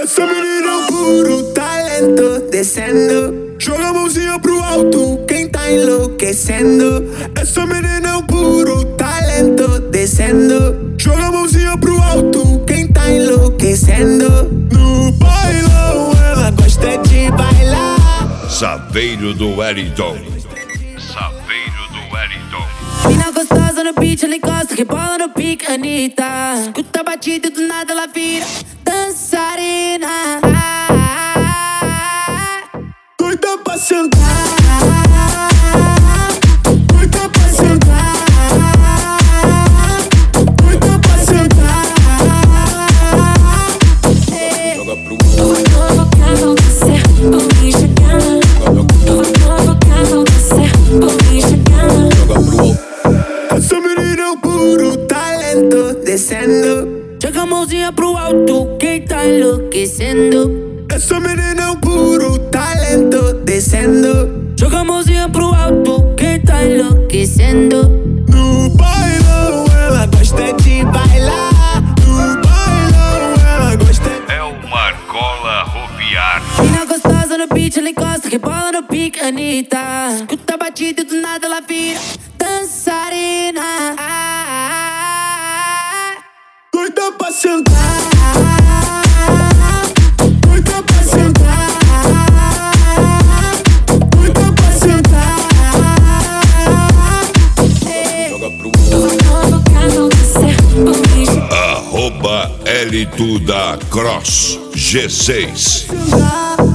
Essa menina é um puro talento, descendo. Joga a mãozinha pro alto, quem tá enlouquecendo. Essa menina é um puro talento, descendo. Joga a mãozinha pro alto, quem tá enlouquecendo. No bailão ela gosta de bailar. Saveiro do Wellington. Saveiro do Wellington. Mina gostosa no beat, ela encosta, rebola no pique, Anitta. Escuta a batida e do nada ela vira dançarina. Doida pra sentar, doida pra sentar, doida pra sentar. Joga pro provocando você, por me chegando. Provocando você, por me chegando. Joga pro essa menina é um puro talento, descendo. Joga a mãozinha pro alto, quem tá enlouquecendo. Essa menina é um puro talento, descendo. Joga a mãozinha pro alto, quem tá enlouquecendo. No bailão ela gosta de bailar. No bailão ela gosta. É o Marcola Roviar. Mina gostosa no beat, ela encosta, rebola no pique, Anitta. Escuta a batida e do nada ela vira dançarina. Doida pra sentar, doida pra sentar, doida pra sentar. Joga pro provocando você, por me chegando. @L2da Cross G6. Sentar.